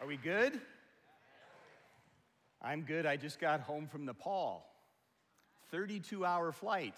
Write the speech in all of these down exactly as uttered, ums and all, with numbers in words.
Are we good? I'm good. I just got home from Nepal. thirty-two hour flight.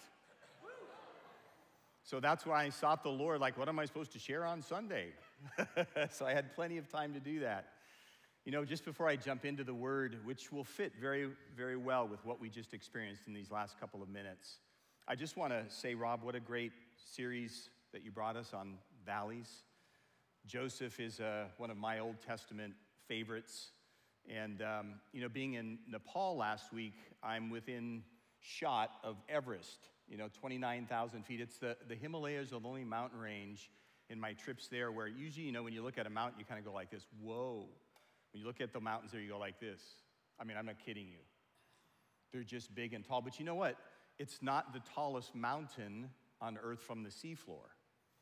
So that's why I sought the Lord, like, what am I supposed to share on Sunday? So I had plenty of time to do that. You know, just before I jump into the word, which will fit very, very well with what we just experienced in these last couple of minutes, I just want to say, Rob, what a great series that you brought us on valleys. Joseph is uh, one of my Old Testament favorites. And, um, you know, being in Nepal last week, I'm within shot of Everest, you know, twenty-nine thousand feet. It's the, the Himalayas are the only mountain range in my trips there where usually, you know, when you look at a mountain, you kind of go like this, whoa. When you look at the mountains there, you go like this. I mean, I'm not kidding you. They're just big and tall. But you know what? It's not the tallest mountain on earth from the seafloor.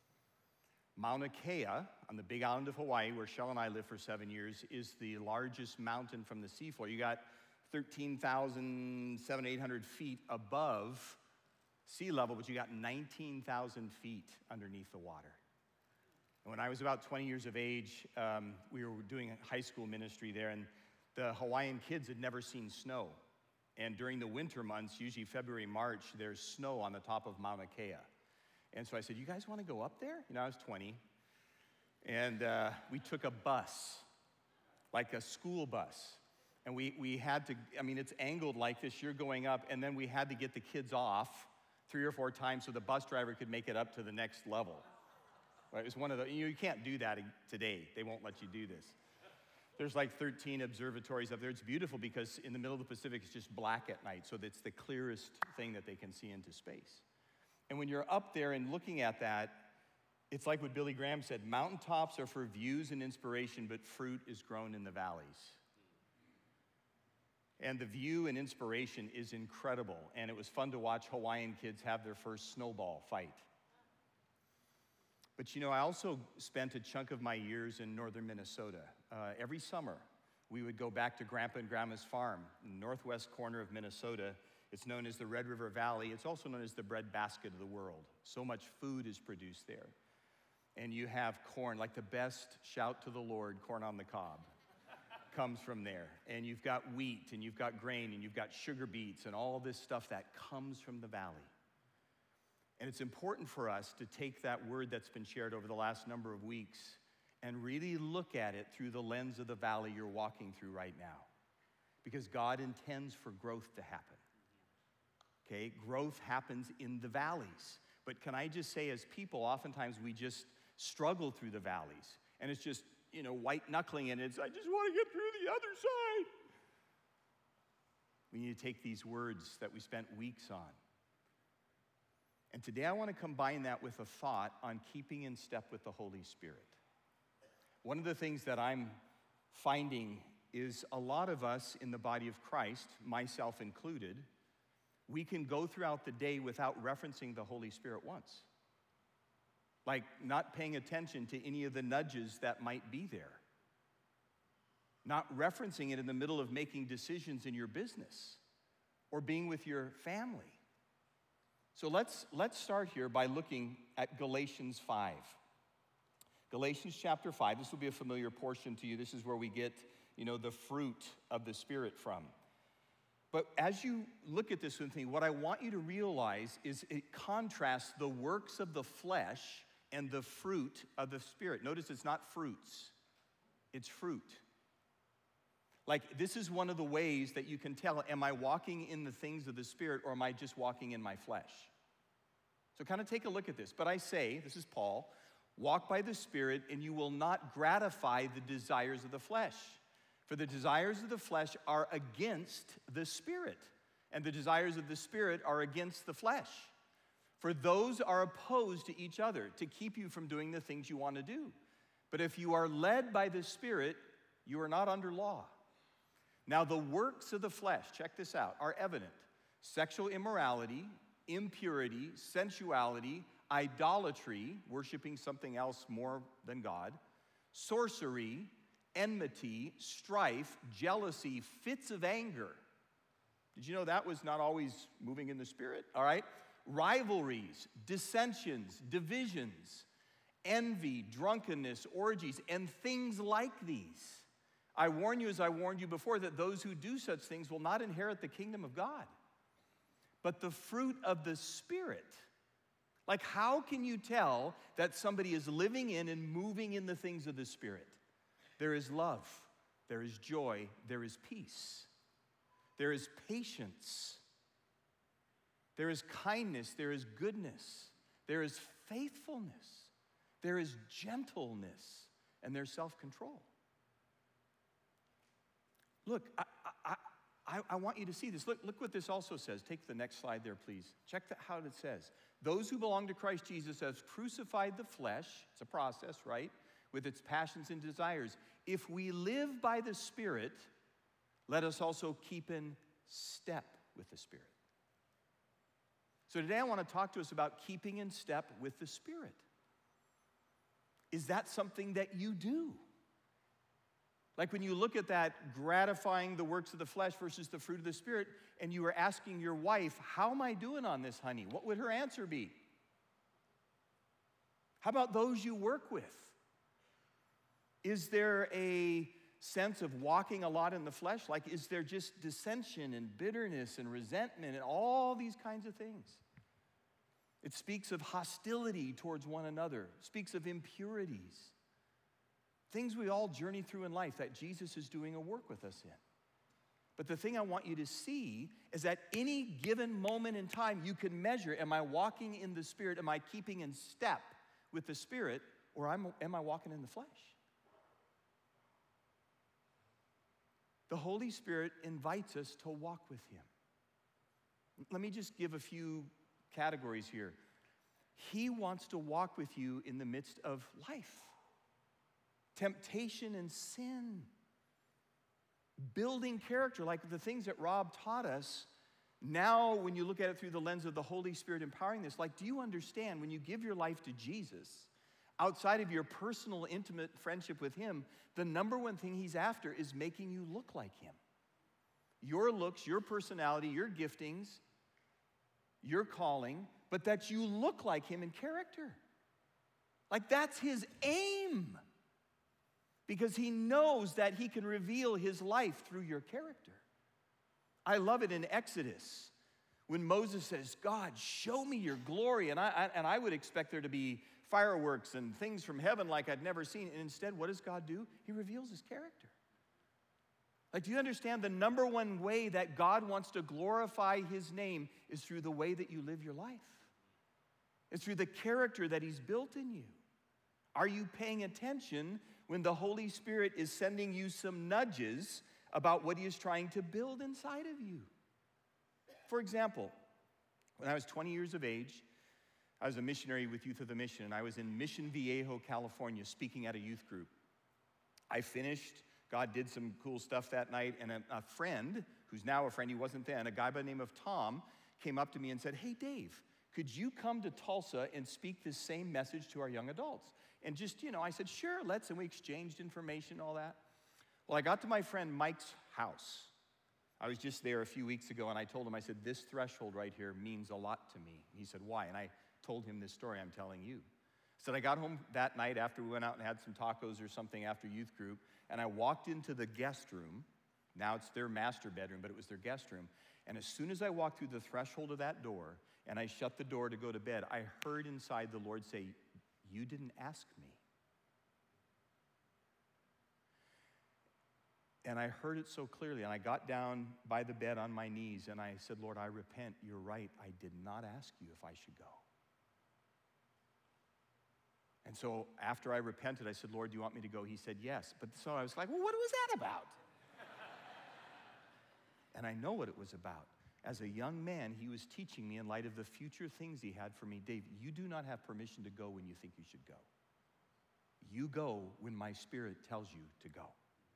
Mauna Kea, on the big island of Hawaii, where Shell and I lived for seven years, is the largest mountain from the seafloor. You got thirteen thousand seven hundred, eight hundred feet above sea level, but you got nineteen thousand feet underneath the water. And when I was about twenty years of age, um, we were doing a high school ministry there, and the Hawaiian kids had never seen snow. And during the winter months, usually February, March, there's snow on the top of Mauna Kea. And so I said, you guys want to go up there? You know, I was twenty. And uh, we took a bus, like a school bus. And we, we had to, I mean, it's angled like this. You're going up, and then we had to get the kids off three or four times so the bus driver could make it up to the next level. Right? It was one of the, you know, you can't do that today. They won't let you do this. There's like thirteen observatories up there. It's beautiful because in the middle of the Pacific, it's just black at night. So it's the clearest thing that they can see into space. And when you're up there and looking at that, it's like what Billy Graham said, mountaintops are for views and inspiration, but fruit is grown in the valleys. And the view and inspiration is incredible. And it was fun to watch Hawaiian kids have their first snowball fight. But you know, I also spent a chunk of my years in northern Minnesota. Uh, every summer, we would go back to Grandpa and Grandma's farm in the northwest corner of Minnesota. It's known as the Red River Valley. It's also known as the breadbasket of the world. So much food is produced there. And you have corn, like the best shout to the Lord, corn on the cob, comes from there. And you've got wheat, and you've got grain, and you've got sugar beets, and all this stuff that comes from the valley. And it's important for us to take that word that's been shared over the last number of weeks and really look at it through the lens of the valley you're walking through right now. Because God intends for growth to happen. Okay, growth happens in the valleys. But can I just say, as people, oftentimes we just struggle through the valleys. And it's just, you know, white knuckling, and it's, I just want to get through the other side. We need to take these words that we spent weeks on. And today I want to combine that with a thought on keeping in step with the Holy Spirit. One of the things that I'm finding is a lot of us in the body of Christ, myself included, we can go throughout the day without referencing the Holy Spirit once. Like not paying attention to any of the nudges that might be there. Not referencing it in the middle of making decisions in your business or being with your family. So let's, let's start here by looking at Galatians five. Galatians chapter five, this will be a familiar portion to you. This is where we get, you know, the fruit of the Spirit from. But as you look at this and think, what I want you to realize is it contrasts the works of the flesh and the fruit of the Spirit. Notice it's not fruits, it's fruit. Like, this is one of the ways that you can tell, am I walking in the things of the Spirit or am I just walking in my flesh? So kind of take a look at this. But I say, this is Paul, walk by the Spirit and you will not gratify the desires of the flesh. For the desires of the flesh are against the Spirit, and the desires of the Spirit are against the flesh. For those are opposed to each other to keep you from doing the things you want to do. But if you are led by the Spirit, you are not under law. Now the works of the flesh, check this out, are evident. Sexual immorality, impurity, sensuality, idolatry, worshiping something else more than God, sorcery, enmity, strife, jealousy, fits of anger. Did you know that was not always moving in the Spirit? All right. Rivalries, dissensions, divisions, envy, drunkenness, orgies, and things like these, I warn you, as I warned you before, that those who do such things will not inherit the kingdom of God. But the fruit of the Spirit. Like, how can you tell that somebody is living in and moving in the things of the Spirit? There is love, there is joy, there is peace, there is patience, there is kindness, there is goodness, there is faithfulness, there is gentleness, and there's self-control. Look, I, I, I, I want you to see this. Look, look what this also says. Take the next slide there, please. Check the, how it says. Those who belong to Christ Jesus have crucified the flesh. It's a process, right? With its passions and desires. If we live by the Spirit, let us also keep in step with the Spirit. So today I want to talk to us about keeping in step with the Spirit. Is that something that you do? Like when you look at that, gratifying the works of the flesh versus the fruit of the Spirit, and you were asking your wife, how am I doing on this, honey? What would her answer be? How about those you work with? Is there a sense of walking a lot in the flesh? Like, is there just dissension and bitterness and resentment and all these kinds of things? It speaks of hostility towards one another, speaks of impurities. Things we all journey through in life that Jesus is doing a work with us in. But the thing I want you to see is that any given moment in time, you can measure, am I walking in the Spirit? Am I keeping in step with the Spirit? Or am, am I walking in the flesh? The Holy Spirit invites us to walk with Him. Let me just give a few categories here. He wants to walk with you in the midst of life. Temptation and sin, building character, like the things that Rob taught us. Now, when you look at it through the lens of the Holy Spirit empowering this, like, do you understand when you give your life to Jesus, outside of your personal, intimate friendship with Him, the number one thing He's after is making you look like Him. Your looks, your personality, your giftings, your calling, but that you look like Him in character. Like, that's His aim. Because He knows that He can reveal His life through your character. I love it in Exodus when Moses says, God, show me your glory. And I, I, and I would expect there to be fireworks and things from heaven like I'd never seen. And instead, what does God do? He reveals His character. Like, do you understand the number one way that God wants to glorify His name is through the way that you live your life? It's through the character that He's built in you. Are you paying attention when the Holy Spirit is sending you some nudges about what He is trying to build inside of you? For example, when I was twenty years of age, I was a missionary with Youth of the Mission, and I was in Mission Viejo, California, speaking at a youth group. I finished, God did some cool stuff that night, and a, a friend, who's now a friend, he wasn't then, a guy by the name of Tom, came up to me and said, hey, Dave, could you come to Tulsa and speak this same message to our young adults? And just, you know, I said, sure, let's, and we exchanged information, all that. Well, I got to my friend Mike's house. I was just there a few weeks ago, and I told him, I said, this threshold right here means a lot to me. He said, why? And I told him this story I'm telling you. So I got home that night after we went out and had some tacos or something after youth group, and I walked into the guest room. Now it's their master bedroom, but it was their guest room. And as soon as I walked through the threshold of that door, and I shut the door to go to bed, I heard inside the Lord say, you didn't ask me. And I heard it so clearly, and I got down by the bed on my knees, and I said, Lord, I repent. You're right. I did not ask you if I should go. And so after I repented, I said, Lord, do you want me to go? He said, yes. But so I was like, well, what was that about? And I know what it was about. As a young man, he was teaching me in light of the future things he had for me. Dave, you do not have permission to go when you think you should go. You go when my Spirit tells you to go.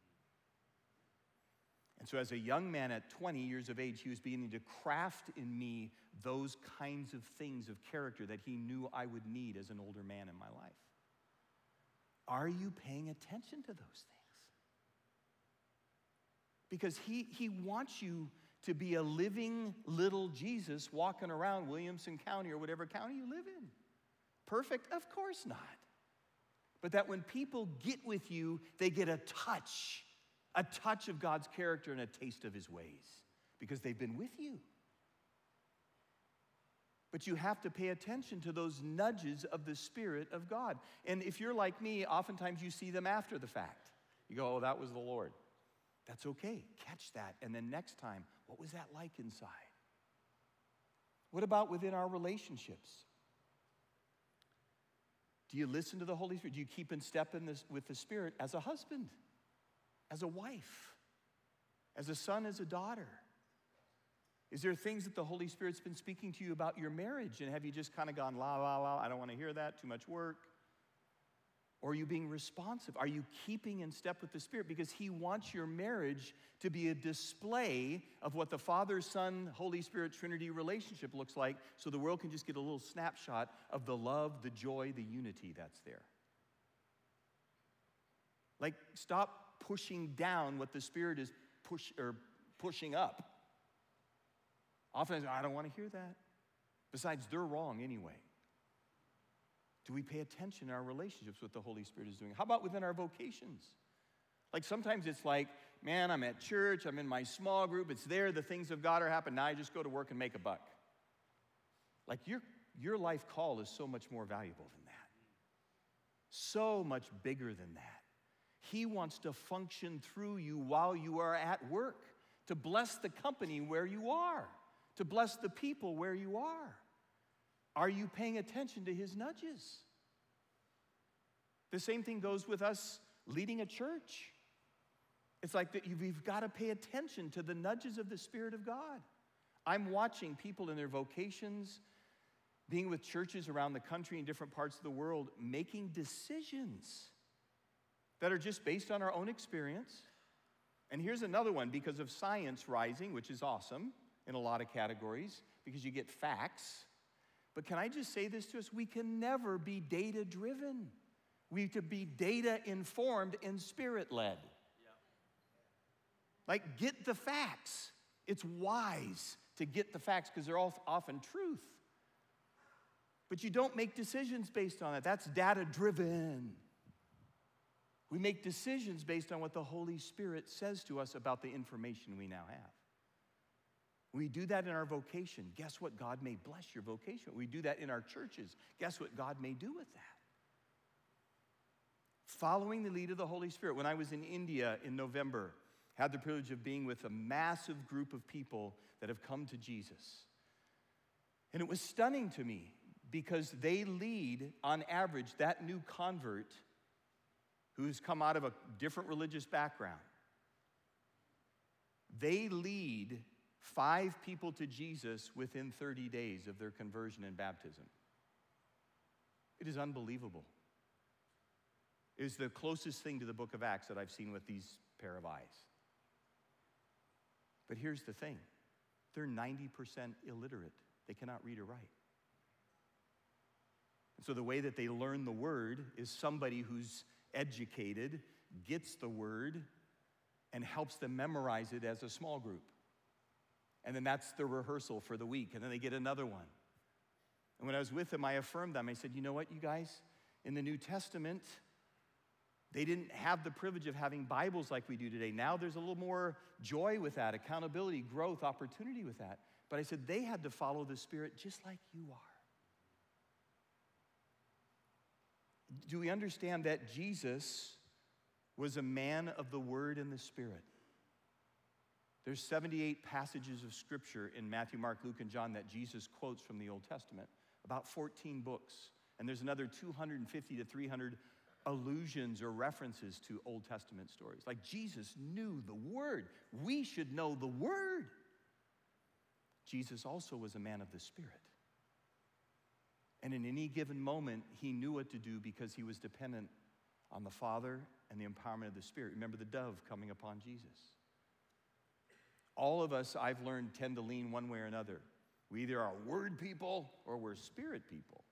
And so as a young man at twenty years of age, he was beginning to craft in me those kinds of things of character that he knew I would need as an older man in my life. Are you paying attention to those things? Because he, he wants you to be a living little Jesus walking around Williamson County or whatever county you live in. Perfect? Of course not. But that when people get with you, they get a touch a touch of God's character and a taste of his ways, because they've been with you. But you have to pay attention to those nudges of the Spirit of God. And if you're like me, oftentimes you see them after the fact. You go, oh, that was the Lord. That's okay. Catch that. And then next time, what was that like inside? What about within our relationships? Do you listen to the Holy Spirit? Do you keep in step in this, with the Spirit as a husband, as a wife, as a son, as a daughter? Is there things that the Holy Spirit's been speaking to you about your marriage, and have you just kind of gone, la, la, la, I don't want to hear that, too much work? Or are you being responsive? Are you keeping in step with the Spirit? Because he wants your marriage to be a display of what the Father, Son, Holy Spirit, Trinity relationship looks like, so the world can just get a little snapshot of the love, the joy, the unity that's there. Like, stop pushing down what the Spirit is push, or pushing up. Often, I don't want to hear that. Besides, they're wrong anyway. Do we pay attention in our relationships with what the Holy Spirit is doing? How about within our vocations? Like sometimes it's like, man, I'm at church, I'm in my small group, it's there, the things of God are happening, now I just go to work and make a buck. Like your, your life call is so much more valuable than that. So much bigger than that. He wants to function through you while you are at work, to bless the company where you are, to bless the people where you are. Are you paying attention to his nudges? The same thing goes with us leading a church. It's like that you've got to pay attention to the nudges of the Spirit of God. I'm watching people in their vocations, being with churches around the country in different parts of the world, making decisions that are just based on our own experience. And here's another one, because of science rising, which is awesome in a lot of categories, because you get facts. But can I just say this to us? We can never be data-driven. We have to be data-informed and Spirit-led. Yeah. Like, get the facts. It's wise to get the facts because they're all often truth. But you don't make decisions based on that. That's data-driven. We make decisions based on what the Holy Spirit says to us about the information we now have. We do that in our vocation. Guess what? God may bless your vocation. We do that in our churches. Guess what God may do with that? Following the lead of the Holy Spirit. When I was in India in November, had the privilege of being with a massive group of people that have come to Jesus. And it was stunning to me because they lead, on average, that new convert who's come out of a different religious background. They lead five people to Jesus within thirty days of their conversion and baptism. It is unbelievable. It is the closest thing to the book of Acts that I've seen with these pair of eyes. But here's the thing. They're ninety percent illiterate. They cannot read or write. And so the way that they learn the word is somebody who's educated, gets the word, and helps them memorize it as a small group. And then that's the rehearsal for the week. And then they get another one. And when I was with them, I affirmed them. I said, you know what, you guys? In the New Testament, they didn't have the privilege of having Bibles like we do today. Now there's a little more joy with that, accountability, growth, opportunity with that. But I said, they had to follow the Spirit just like you are. Do we understand that Jesus was a man of the Word and the Spirit? There's seventy-eight passages of Scripture in Matthew, Mark, Luke, and John that Jesus quotes from the Old Testament, about fourteen books. And there's another two hundred fifty to three hundred allusions or references to Old Testament stories. Like Jesus knew the Word. We should know the Word. Jesus also was a man of the Spirit. And in any given moment, he knew what to do because he was dependent on the Father and the empowerment of the Spirit. Remember the dove coming upon Jesus. All of us, I've learned, tend to lean one way or another. We either are word people or we're spirit people.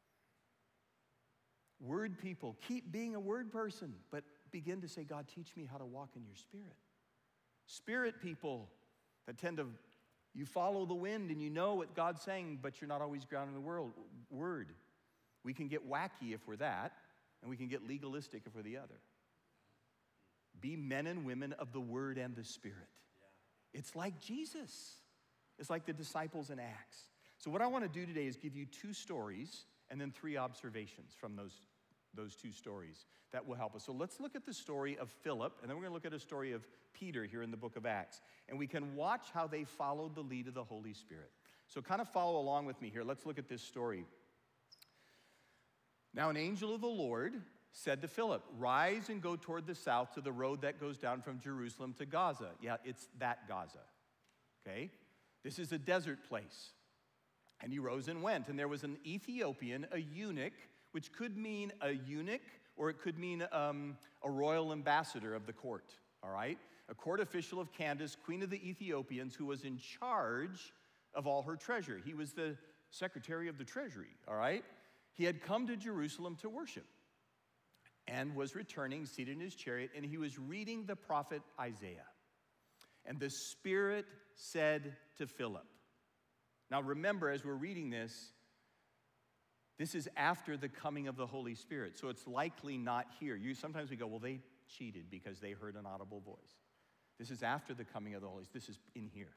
Word people, keep being a word person, but begin to say, God, teach me how to walk in your Spirit. Spirit people that tend to, you follow the wind and you know what God's saying, but you're not always grounded in the world. Word. We can get wacky if we're that, and we can get legalistic if we're the other. Be men and women of the word and the Spirit. Yeah. It's like Jesus. It's like the disciples in Acts. So what I want to do today is give you two stories and then three observations from those, those two stories that will help us. So let's look at the story of Philip, and then we're going to look at a story of Peter here in the book of Acts. And we can watch how they followed the lead of the Holy Spirit. So kind of follow along with me here. Let's look at this story. Now an angel of the Lord said to Philip, rise and go toward the south to the road that goes down from Jerusalem to Gaza. Yeah, it's that Gaza, okay? This is a desert place. And he rose and went, and there was an Ethiopian, a eunuch, which could mean a eunuch, or it could mean um, a royal ambassador of the court, all right? A court official of Candace, queen of the Ethiopians, who was in charge of all her treasure. He was the secretary of the treasury, all right? He had come to Jerusalem to worship and was returning, seated in his chariot, and he was reading the prophet Isaiah. And the Spirit said to Philip. Now remember, as we're reading this, this is after the coming of the Holy Spirit, so it's likely not here. You, sometimes we go, well, they cheated because they heard an audible voice. This is after the coming of the Holy Spirit. This is in here.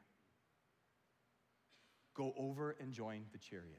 Go over and join the chariot.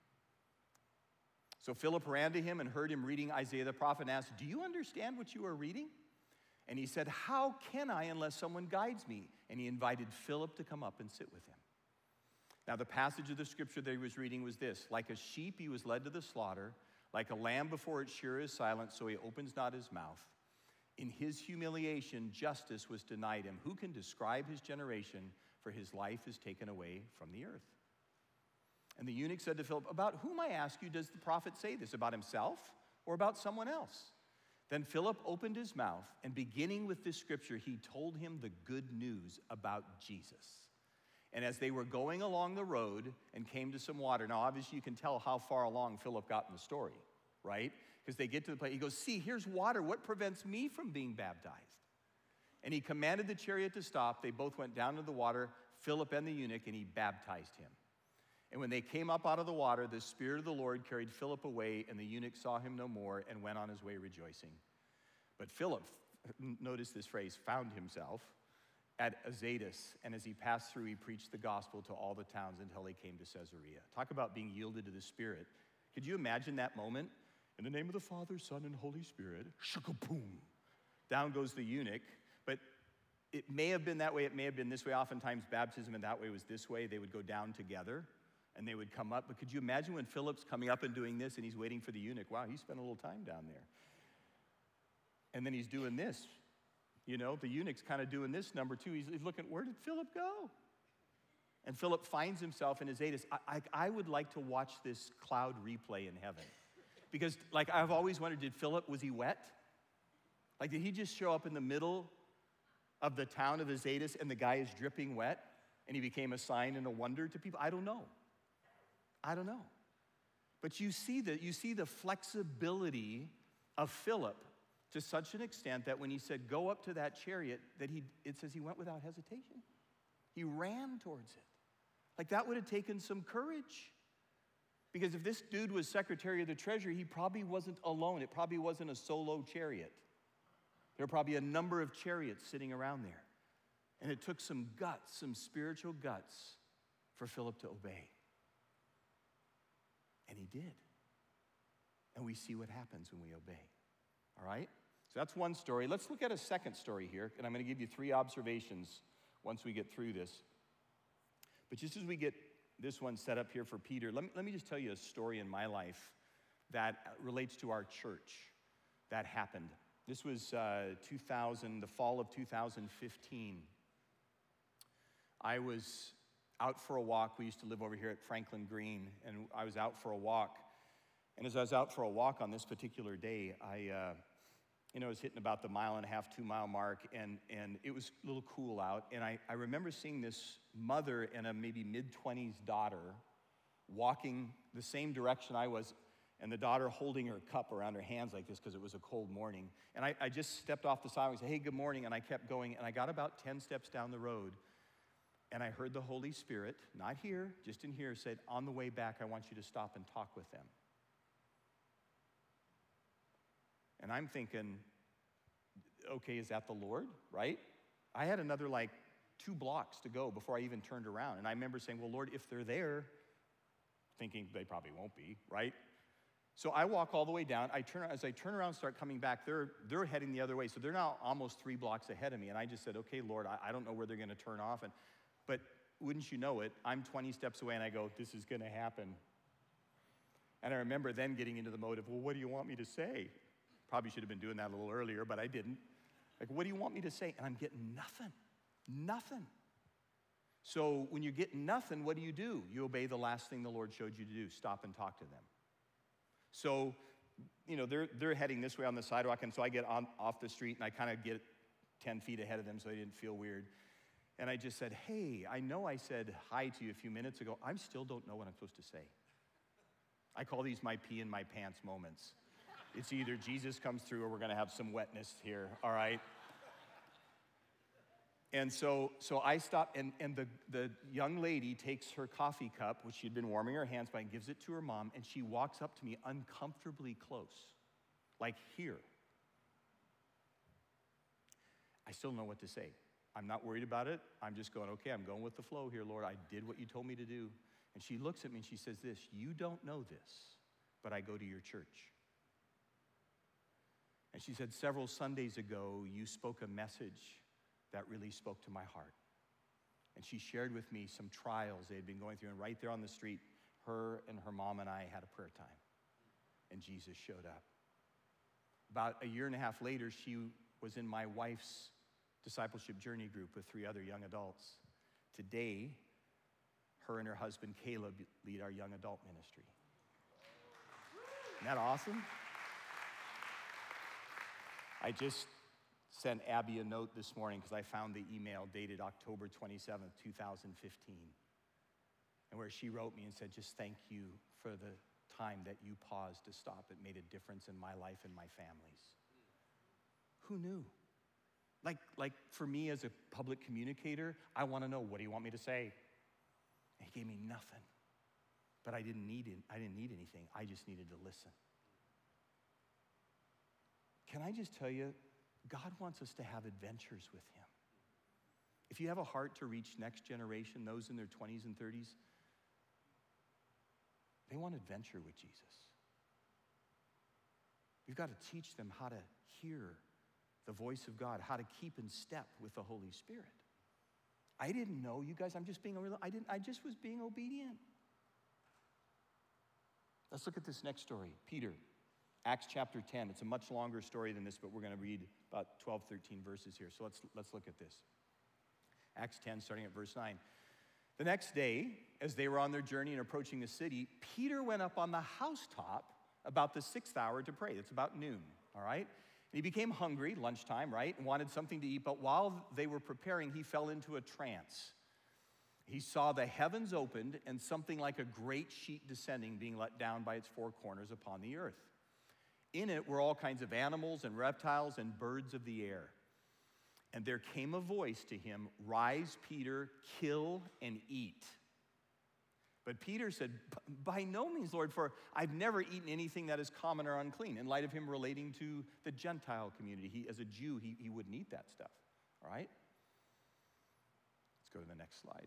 So Philip ran to him and heard him reading Isaiah the prophet and asked, do you understand what you are reading? And he said, how can I unless someone guides me? And he invited Philip to come up and sit with him. Now the passage of the scripture that he was reading was this: like a sheep he was led to the slaughter, like a lamb before its shearer is silent, so he opens not his mouth. In his humiliation, justice was denied him. Who can describe his generation? For his life is taken away from the earth. And the eunuch said to Philip, about whom, I ask you, does the prophet say this? About himself or about someone else? Then Philip opened his mouth, and beginning with this scripture, he told him the good news about Jesus. And as they were going along the road and came to some water, now obviously you can tell how far along Philip got in the story, right? Because they get to the place, he goes, see, here's water. What prevents me from being baptized? And he commanded the chariot to stop. They both went down to the water, Philip and the eunuch, and he baptized him. And when they came up out of the water, the Spirit of the Lord carried Philip away, and the eunuch saw him no more and went on his way rejoicing. But Philip, notice this phrase, found himself at Azotus, and as he passed through, he preached the gospel to all the towns until he came to Caesarea. Talk about being yielded to the Spirit. Could you imagine that moment? In the name of the Father, Son, and Holy Spirit, shaka-boom. Down goes the eunuch, but it may have been that way, it may have been this way. Oftentimes, baptism in that way was this way. They would go down together, and they would come up. But could you imagine when Philip's coming up and doing this, and he's waiting for the eunuch? Wow, he spent a little time down there. And then he's doing this. You know, the eunuch's kind of doing this number two. He's, he's looking, where did Philip go? And Philip finds himself in Azotus. I, I, I would like to watch this cloud replay in heaven. Because, like, I've always wondered, did Philip, was he wet? Like, did he just show up in the middle of the town of Azotus and the guy is dripping wet and he became a sign and a wonder to people? I don't know. I don't know. But you see the, you see the flexibility of Philip to such an extent that when he said, go up to that chariot, that he, it says he went without hesitation. He ran towards it. Like, that would have taken some courage. Because if this dude was Secretary of the Treasury, he probably wasn't alone. It probably wasn't a solo chariot. There were probably a number of chariots sitting around there. And it took some guts, some spiritual guts, for Philip to obey. And he did. And we see what happens when we obey. All right? So that's one story. Let's look at a second story here, and I'm going to give you three observations once we get through this. But just as we get this one set up here for Peter, let me, let me just tell you a story in my life that relates to our church that happened. This was uh, two thousand, the fall of two thousand fifteen. I was out for a walk. We used to live over here at Franklin Green, and I was out for a walk. And as I was out for a walk on this particular day, I, uh, you know, was hitting about the mile and a half, two mile mark, and, and it was a little cool out. And I, I remember seeing this mother and a maybe mid-twenties daughter walking the same direction I was, and the daughter holding her cup around her hands like this because it was a cold morning. And I, I just stepped off the side and said, hey, good morning, and I kept going, and I got about ten steps down the road, and I heard the Holy Spirit, not here, just in here, said, on the way back, I want you to stop and talk with them. And I'm thinking, okay, is that the Lord, right? I had another like two blocks to go before I even turned around. And I remember saying, well, Lord, if they're there, thinking they probably won't be, right? So I walk all the way down. I turn, as I turn around and start coming back, they're, they're heading the other way. So they're now almost three blocks ahead of me. And I just said, okay, Lord, I, I don't know where they're going to turn off. And, but wouldn't you know it, I'm twenty steps away and I go, this is going to happen. And I remember then getting into the mode of, well, what do you want me to say? Probably should have been doing that a little earlier, but I didn't. Like, what do you want me to say? And I'm getting nothing, nothing. So when you get nothing, what do you do? You obey the last thing the Lord showed you to do, stop and talk to them. So, you know, they're, they're heading this way on the sidewalk, and so I get on, off the street, and I kind of get ten feet ahead of them so they didn't feel weird. And I just said, hey, I know I said hi to you a few minutes ago. I still don't know what I'm supposed to say. I call these my pee in my pants moments. It's either Jesus comes through or we're going to have some wetness here, all right? And so, so I stop, and, and the, the young lady takes her coffee cup, which she'd been warming her hands by, and gives it to her mom, and she walks up to me uncomfortably close, like here. I still don't know what to say. I'm not worried about it. I'm just going, okay, I'm going with the flow here, Lord. I did what you told me to do. And she looks at me and she says this, you don't know this, but I go to your church. And she said, several Sundays ago, you spoke a message that really spoke to my heart. And she shared with me some trials they had been going through, and right there on the street, her and her mom and I had a prayer time, and Jesus showed up. About a year and a half later, she was in my wife's discipleship journey group with three other young adults. Today, her and her husband, Caleb, lead our young adult ministry. Isn't that awesome? I just sent Abby a note this morning because I found the email dated October twenty-seventh, two thousand fifteen, and where she wrote me and said, just thank you for the time that you paused to stop. It made a difference in my life and my family's. Who knew? Like, like for me as a public communicator, I want to know, what do you want me to say? And he gave me nothing, but I didn't need it. I didn't need anything. I just needed to listen. Can I just tell you, God wants us to have adventures with him. If you have a heart to reach next generation, those in their twenties and thirties, they want adventure with Jesus. We've got to teach them how to hear the voice of God, how to keep in step with the Holy Spirit. I didn't know, you guys, I'm just being, I didn't, I just was being obedient. Let's look at this next story, Peter. Acts chapter ten. It's a much longer story than this, but we're going to read about twelve, thirteen verses here. So let's, let's look at this. Acts ten, starting at verse nine. The next day, as they were on their journey and approaching the city, Peter went up on the housetop about the sixth hour to pray. It's about noon, all right? And he became hungry, lunchtime, right, and wanted something to eat. But while they were preparing, he fell into a trance. He saw the heavens opened and something like a great sheet descending, being let down by its four corners upon the earth. In it were all kinds of animals and reptiles and birds of the air. And there came a voice to him, rise, Peter, kill and eat. But Peter said, by no means, Lord, for I've never eaten anything that is common or unclean. In light of him relating to the Gentile community, he, as a Jew, he, he wouldn't eat that stuff, all right? Let's go to the next slide.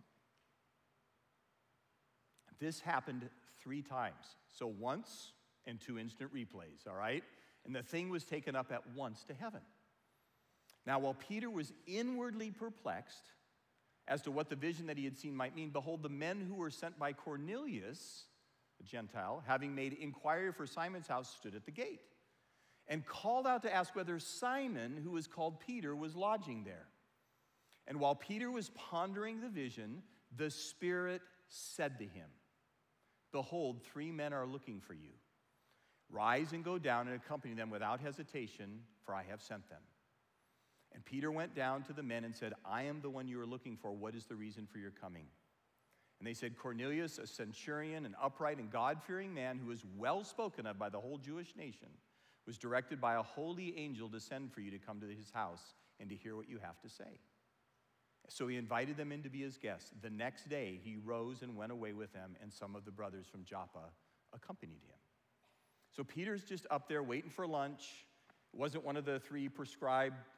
This happened three times. So once, and two instant replays, all right? And the thing was taken up at once to heaven. Now, while Peter was inwardly perplexed as to what the vision that he had seen might mean, behold, the men who were sent by Cornelius, a Gentile, having made inquiry for Simon's house, stood at the gate and called out to ask whether Simon, who was called Peter, was lodging there. And while Peter was pondering the vision, the Spirit said to him, behold, three men are looking for you. Rise and go down and accompany them without hesitation, for I have sent them. And Peter went down to the men and said, I am the one you are looking for. What is the reason for your coming? And they said, Cornelius, a centurion, an upright and God-fearing man who is well spoken of by the whole Jewish nation, was directed by a holy angel to send for you to come to his house and to hear what you have to say. So he invited them in to be his guests. The next day he rose and went away with them, and some of the brothers from Joppa accompanied him. So Peter's just up there waiting for lunch. It wasn't one of the three prescribed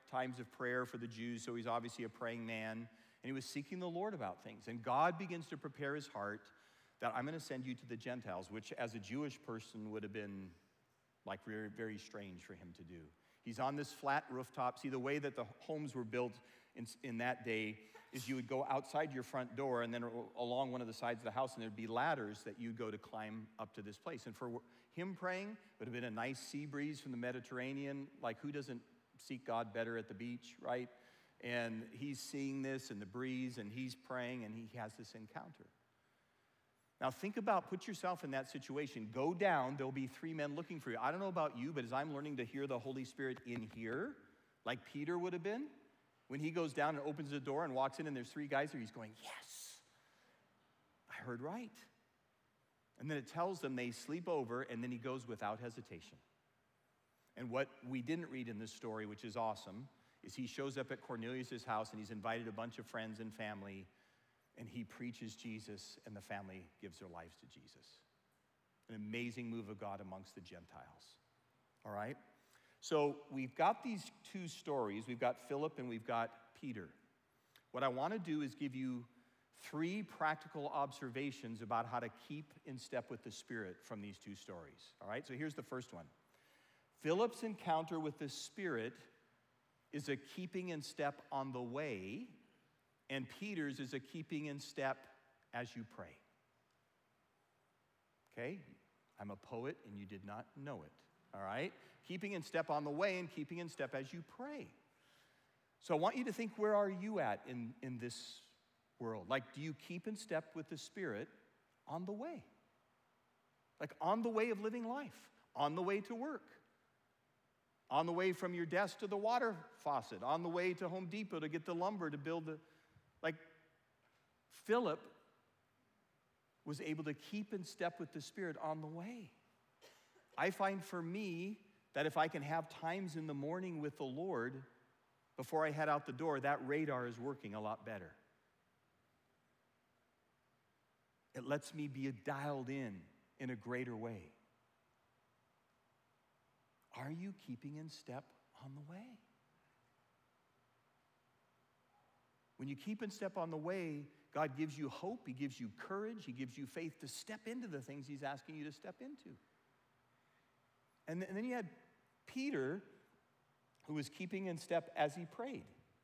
times of prayer for the Jews, so he's obviously a praying man. And he was seeking the Lord about things. And God begins to prepare his heart that I'm going to send you to the Gentiles, which as a Jewish person would have been like very, very strange for him to do. He's on this flat rooftop. See, the way that the homes were built in, in that day is you would go outside your front door and then along one of the sides of the house, and there'd be ladders that you'd go to climb up to this place. And for him praying, it would have been a nice sea breeze from the Mediterranean. Like, who doesn't seek God better at the beach, right? And he's seeing this and the breeze, and he's praying, and he has this encounter. Now think about, put yourself in that situation. Go down, there'll be three men looking for you. I don't know about you, but as I'm learning to hear the Holy Spirit in here, like Peter would have been, when he goes down and opens the door and walks in and there's three guys there, he's going, yes, I heard right. And then it tells them they sleep over, and then he goes without hesitation. And what we didn't read in this story, which is awesome, is he shows up at Cornelius' house and he's invited a bunch of friends and family, and he preaches Jesus, and the family gives their lives to Jesus. An amazing move of God amongst the Gentiles. All right? So we've got these two stories. We've got Philip and we've got Peter. What I want to do is give you three practical observations about how to keep in step with the Spirit from these two stories. All right? So here's the first one. Philip's encounter with the Spirit is a keeping in step on the way, and Peter's is a keeping in step as you pray. Okay? I'm a poet and you did not know it. All right? Keeping in step on the way and keeping in step as you pray. So I want you to think, where are you at in, in this world? Like, do you keep in step with the Spirit on the way? Like on the way of living life, on the way to work, on the way from your desk to the water faucet, on the way to Home Depot to get the lumber to build the, like Philip was able to keep in step with the Spirit on the way. I find for me that if I can have times in the morning with the Lord before I head out the door, that radar is working a lot better. It lets me be dialed in in a greater way. Are you keeping in step on the way? When you keep in step on the way, God gives you hope, He gives you courage, He gives you faith to step into the things He's asking you to step into. And then you had Peter, who was keeping in step as he prayed.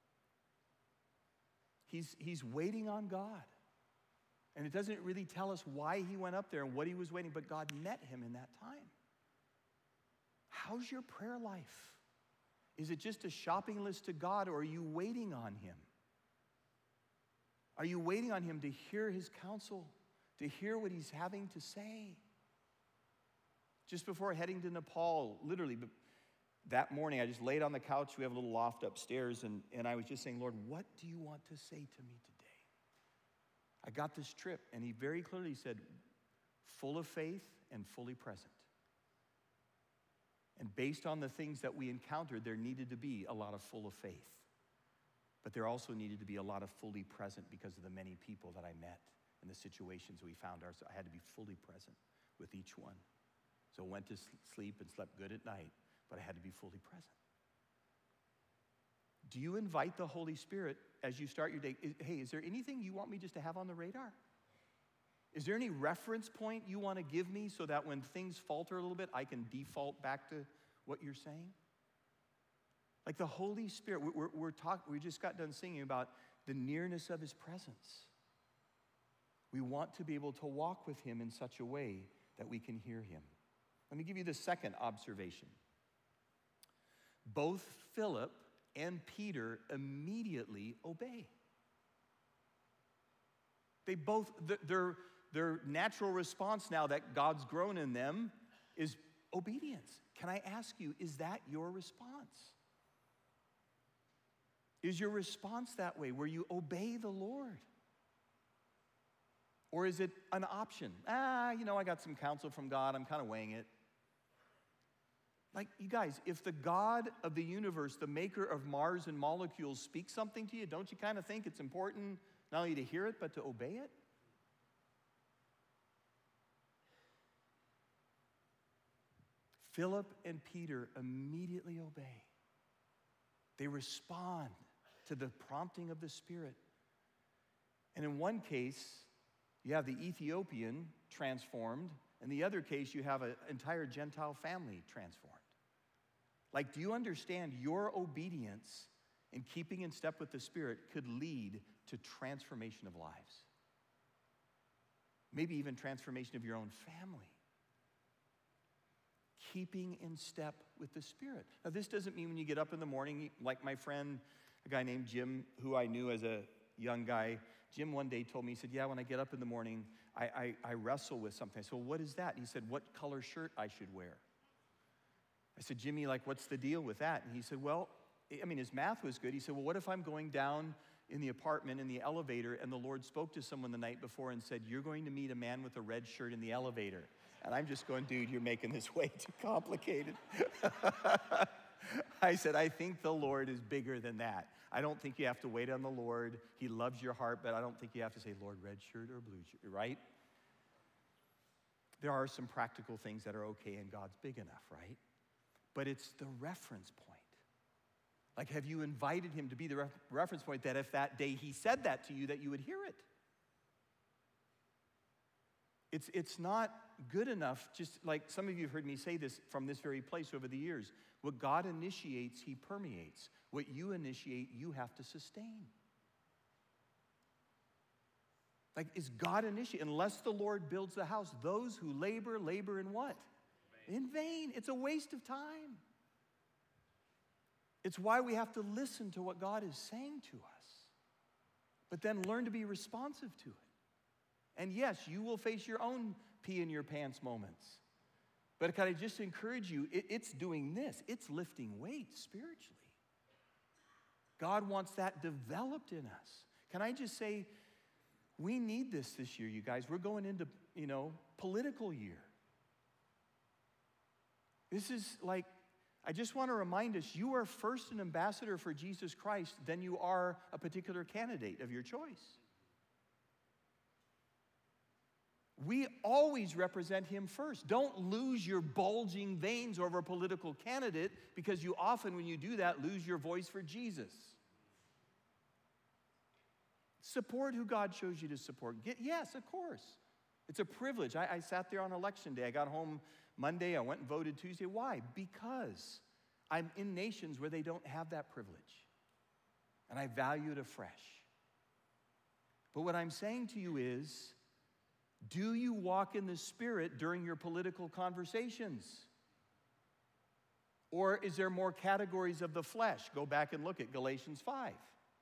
He's, he's waiting on God. And it doesn't really tell us why he went up there and what he was waiting, but God met him in that time. How's your prayer life? Is it just a shopping list to God, or are you waiting on Him? Are you waiting on Him to hear His counsel, to hear what He's having to say? Just before heading to Nepal, literally that morning, I just laid on the couch. We have a little loft upstairs, and, and I was just saying, Lord, what do you want to say to me today? I got this trip, and He very clearly said, full of faith and fully present. And based on the things that we encountered, there needed to be a lot of full of faith. But there also needed to be a lot of fully present because of the many people that I met and the situations we found ourselves. I had to be fully present with each one. So I went to sleep and slept good at night, but I had to be fully present. Do you invite the Holy Spirit as you start your day? Hey, is there anything you want me just to have on the radar? Is there any reference point you want to give me so that when things falter a little bit, I can default back to what you're saying? Like the Holy Spirit, we're, we're talk, we just got done singing about the nearness of His presence. We want to be able to walk with Him in such a way that we can hear Him. Let me give you the second observation. Both Philip and Peter immediately obey. They both, their, their natural response now that God's grown in them is obedience. Can I ask you, is that your response? Is your response that way, where you obey the Lord? Or is it an option? Ah, you know, I got some counsel from God, I'm kind of weighing it. Like, you guys, if the God of the universe, the maker of Mars and molecules, speaks something to you, don't you kind of think it's important not only to hear it, but to obey it? Philip and Peter immediately obey. They respond to the prompting of the Spirit. And in one case, you have the Ethiopian transformed. In the other case, you have an entire Gentile family transformed. Like, do you understand your obedience in keeping in step with the Spirit could lead to transformation of lives? Maybe even transformation of your own family. Keeping in step with the Spirit. Now, this doesn't mean when you get up in the morning, like my friend, a guy named Jim, who I knew as a young guy, Jim one day told me, he said, yeah, when I get up in the morning, I, I, I wrestle with something. I said, well, what is that? And he said, what color shirt I should wear. I said, Jimmy, like, what's the deal with that? And he said, well, I mean, his math was good. He said, well, what if I'm going down in the apartment in the elevator and the Lord spoke to someone the night before and said, you're going to meet a man with a red shirt in the elevator. And I'm just going, dude, you're making this way too complicated. I said, I think the Lord is bigger than that. I don't think you have to wait on the Lord. He loves your heart, but I don't think you have to say, Lord, red shirt or blue shirt, right? There are some practical things that are okay and God's big enough, right? But it's the reference point. Like, have you invited him to be the ref- reference point that if that day he said that to you, that you would hear it? It's, it's not good enough, just like some of you have heard me say this from this very place over the years. What God initiates, he permeates. What you initiate, you have to sustain. Like, is God initiate? Unless the Lord builds the house, those who labor, labor in what? In vain. It's a waste of time. It's why we have to listen to what God is saying to us, but then learn to be responsive to it. And yes, you will face your own pee in your pants moments. But can I just encourage you, it, it's doing this. It's lifting weights spiritually. God wants that developed in us. Can I just say, we need this this year, you guys. We're going into, you know, political year. This is like, I just want to remind us, you are first an ambassador for Jesus Christ, then you are a particular candidate of your choice. We always represent him first. Don't lose your bulging veins over a political candidate, because you often, when you do that, lose your voice for Jesus. Support who God shows you to support. Get, yes, of course. It's a privilege. I, I sat there on election day. I got home Monday. I went and voted Tuesday. Why? Because I'm in nations where they don't have that privilege. And I value it afresh. But what I'm saying to you is, do you walk in the Spirit during your political conversations? Or is there more categories of the flesh? Go back and look at Galatians five.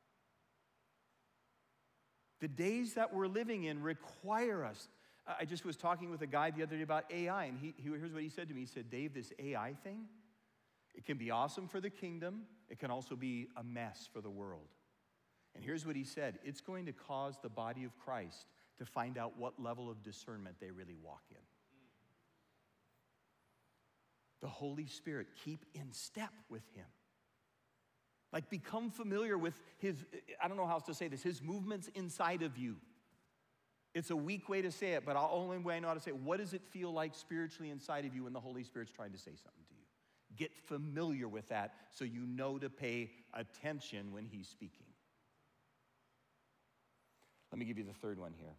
The days that we're living in require us. I just was talking with a guy the other day about A I, and he, he, here's what he said to me. He said, Dave, this A I thing, it can be awesome for the kingdom. It can also be a mess for the world. And here's what he said. It's going to cause the body of Christ to find out what level of discernment they really walk in. The Holy Spirit, keep in step with him. Like, become familiar with his, I don't know how else to say this, his movements inside of you. It's a weak way to say it, but the only way I know how to say it, what does it feel like spiritually inside of you when the Holy Spirit's trying to say something to you? Get familiar with that so you know to pay attention when he's speaking. Let me give you the third one here.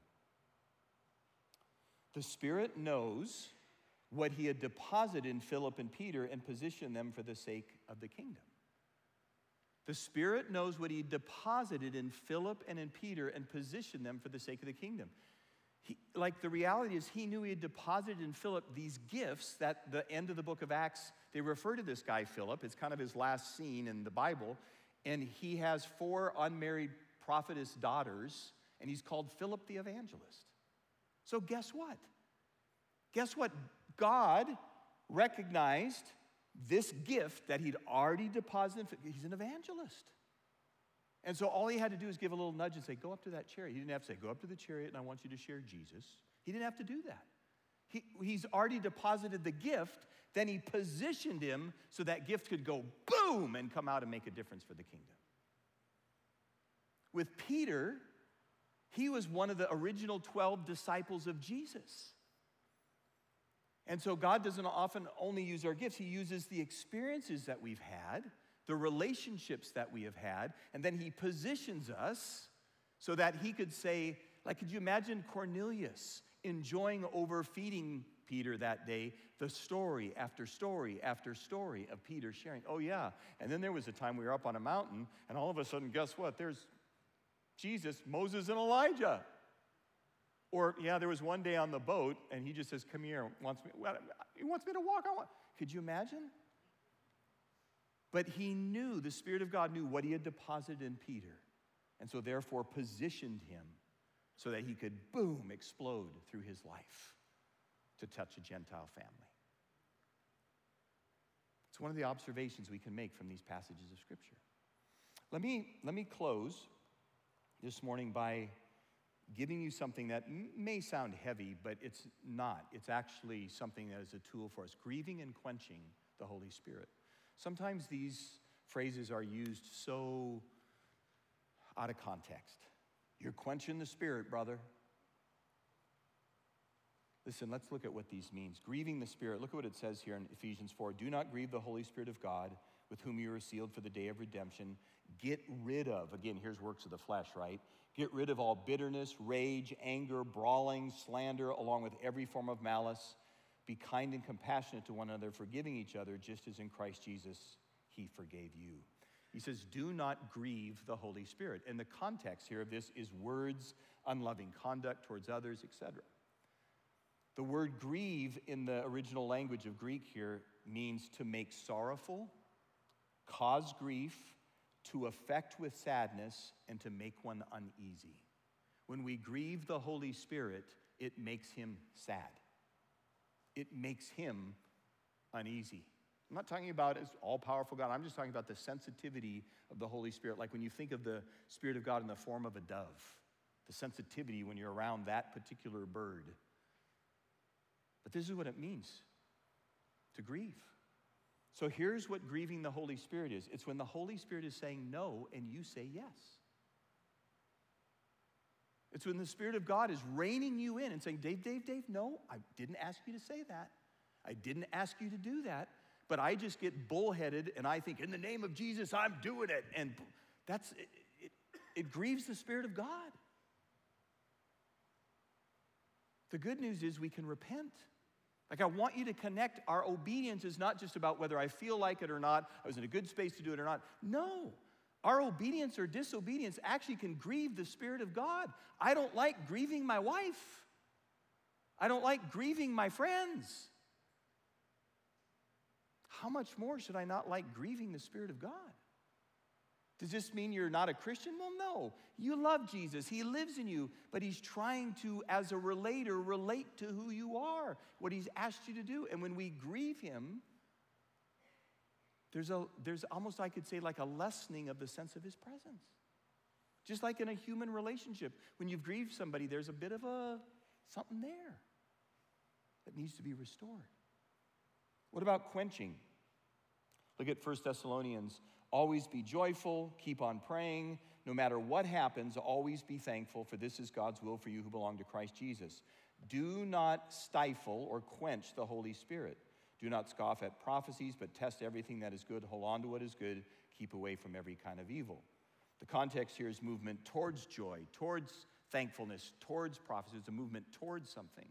The Spirit knows what he had deposited in Philip and Peter and positioned them for the sake of the kingdom. The Spirit knows what he deposited in Philip and in Peter and positioned them for the sake of the kingdom. He, like, the reality is, he knew he had deposited in Philip these gifts that the end of the book of Acts, they refer to this guy Philip. It's kind of his last scene in the Bible. And he has four unmarried prophetess daughters, and he's called Philip the evangelist. So guess what? Guess what? God recognized this gift that he'd already deposited. He's an evangelist. And so all he had to do is give a little nudge and say, go up to that chariot. He didn't have to say, go up to the chariot and I want you to share Jesus. He didn't have to do that. He, he's already deposited the gift. Then he positioned him so that gift could go boom and come out and make a difference for the kingdom. With Peter, he was one of the original twelve disciples of Jesus. And so God doesn't often only use our gifts. He uses the experiences that we've had the relationships that we have had, and then he positions us so that he could say, like, could you imagine Cornelius enjoying overfeeding Peter that day, the story after story after story of Peter sharing. Oh yeah, and then there was a time we were up on a mountain, and all of a sudden, guess what? There's Jesus, Moses, and Elijah. Or yeah, there was one day on the boat, and he just says, come here, wants me, well, he wants me to walk on. Could you imagine? But he knew, the Spirit of God knew what he had deposited in Peter, and so therefore positioned him so that he could, boom, explode through his life to touch a Gentile family. It's one of the observations we can make from these passages of Scripture. Let me, let me close this morning by giving you something that m- may sound heavy, but it's not. It's actually something that is a tool for us, grieving and quenching the Holy Spirit. Sometimes these phrases are used so out of context. You're quenching the Spirit, brother. Listen, let's look at what these means. Grieving the Spirit. Look at what it says here in Ephesians four. Do not grieve the Holy Spirit of God, with whom you are sealed for the day of redemption. Get rid of, again, here's works of the flesh, right? Get rid of all bitterness, rage, anger, brawling, slander, along with every form of malice. Be kind and compassionate to one another, forgiving each other, just as in Christ Jesus he forgave you. He says, do not grieve the Holy Spirit. And the context here of this is words, unloving conduct towards others, et cetera. The word grieve in the original language of Greek here means to make sorrowful, cause grief, to affect with sadness, and to make one uneasy. When we grieve the Holy Spirit, it makes him sad. It makes him uneasy. I'm not talking about as all-powerful God. I'm just talking about the sensitivity of the Holy Spirit. Like when you think of the Spirit of God in the form of a dove, the sensitivity when you're around that particular bird. But this is what it means to grieve. So here's what grieving the Holy Spirit is. It's when the Holy Spirit is saying no and you say yes. It's when the Spirit of God is reining you in and saying, Dave, Dave, Dave, no, I didn't ask you to say that. I didn't ask you to do that. But I just get bullheaded and I think, in the name of Jesus, I'm doing it. And that's, it, it, it grieves the Spirit of God. The good news is we can repent. Like, I want you to connect. Our obedience is not just about whether I feel like it or not, I was in a good space to do it or not. No. Our obedience or disobedience actually can grieve the Spirit of God. I don't like grieving my wife. I don't like grieving my friends. How much more should I not like grieving the Spirit of God? Does this mean you're not a Christian? Well, no. You love Jesus. He lives in you, but he's trying to, as a relator, relate to who you are, what he's asked you to do. And when we grieve him, there's, a, there's almost, I could say, like a lessening of the sense of his presence. Just like in a human relationship. When you've grieved somebody, there's a bit of a something there that needs to be restored. What about quenching? Look at First Thessalonians. Always be joyful, keep on praying. No matter what happens, always be thankful, for this is God's will for you who belong to Christ Jesus. Do not stifle or quench the Holy Spirit. Do not scoff at prophecies, but test everything that is good. Hold on to what is good. Keep away from every kind of evil. The context here is movement towards joy, towards thankfulness, towards prophecy. It's a movement towards something.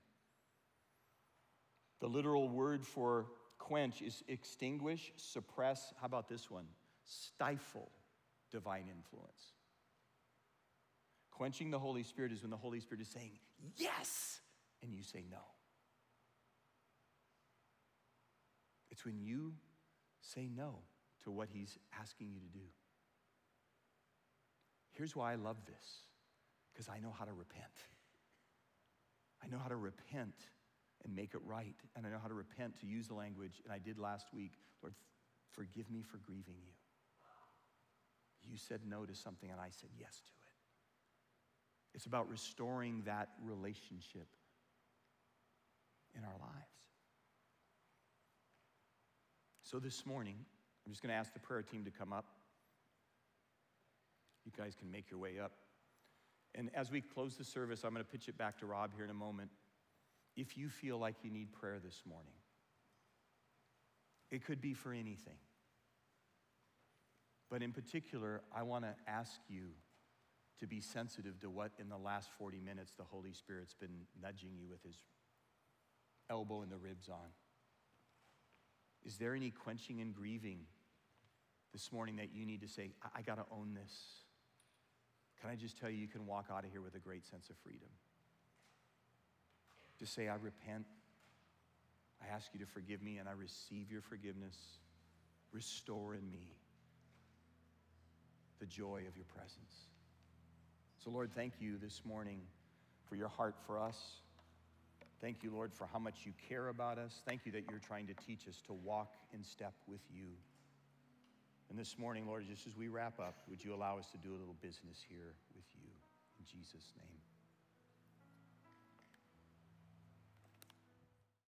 The literal word for quench is extinguish, suppress. How about this one? Stifle divine influence. Quenching the Holy Spirit is when the Holy Spirit is saying yes, and you say no. It's when you say no to what he's asking you to do. Here's why I love this, because I know how to repent. I know how to repent and make it right, and I know how to repent, to use the language, and I did last week. Lord, forgive me for grieving you. You said no to something, and I said yes to it. It's about restoring that relationship in our lives. So this morning, I'm just going to ask the prayer team to come up. You guys can make your way up. And as we close the service, I'm going to pitch it back to Rob here in a moment. If you feel like you need prayer this morning, it could be for anything. But in particular, I want to ask you to be sensitive to what in the last forty minutes the Holy Spirit's been nudging you with his elbow in the ribs on. Is there any quenching and grieving this morning that you need to say, I, I got to own this? Can I just tell you, you can walk out of here with a great sense of freedom. Just say, I repent. I ask you to forgive me, and I receive your forgiveness. Restore in me the joy of your presence. So, Lord, thank you this morning for your heart for us. Thank you, Lord, for how much you care about us. Thank you that you're trying to teach us to walk in step with you. And this morning, Lord, just as we wrap up, would you allow us to do a little business here with you? In Jesus' name.